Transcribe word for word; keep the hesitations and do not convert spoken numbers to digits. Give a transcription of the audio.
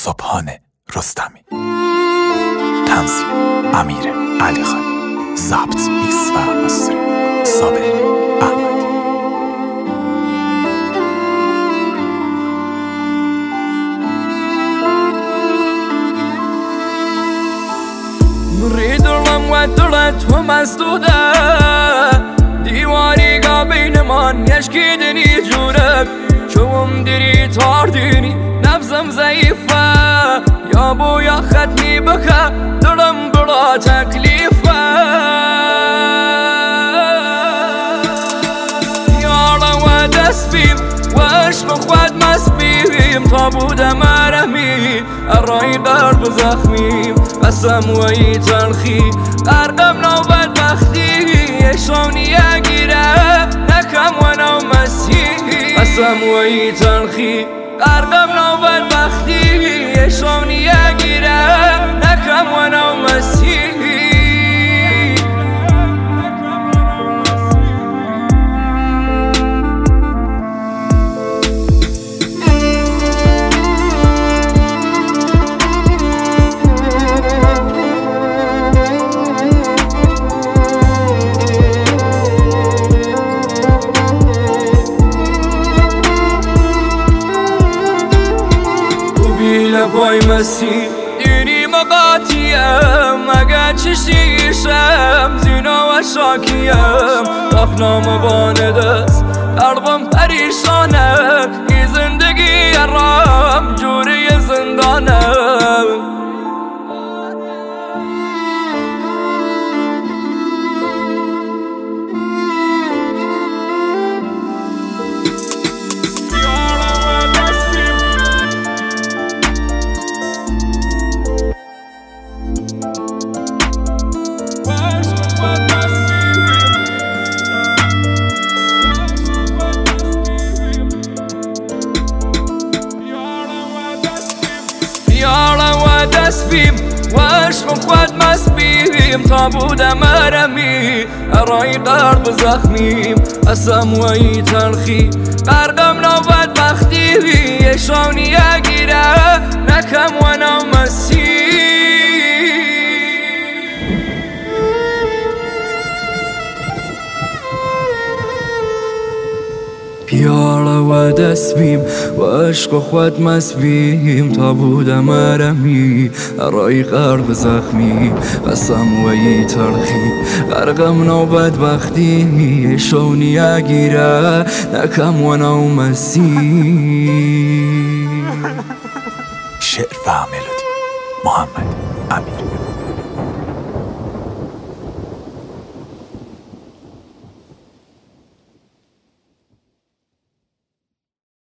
صبحان رستمی. تنظیم امیر علی خانی. ضبط میکس و مستری صابر احمد. مريد الرم والدرت ومسدودة ديواني قابين من يشكيدني جورك شوم دري تارديني نبزم زيفة يا بويا خدني بكا درم برا تكليفة يا روا دسبيم واشق خواد مسبيم طابود مرمي الرأي قرب زخميم قسم وی تلخی غرقم نوبت بختی شونی اگیره نکم و نومسی قسم وی تلخی غرقم نوبت بختی شونی اگیره نکم و نومسی پای مسی دیری مقاطیم اگه چشیشم زینا و شاکیم رخنام بانه دست قلبم پریشانه ای زندگی رام جوری زندانه دسبیم و عشق خود مسبیم طابود مرمی ارای قرب زخمیم قسم وی تلخی غرقم نوبت بختی شونی اگیره نکم و نومسی پیاله و دسبیم و عشق خود مسبیم طابود مرمی ارای قرب زخمی قسم وی تلخی غرقم نوبت بختی شونی اگیره نکم و نومسی. شعر و ملودی محمد امیر.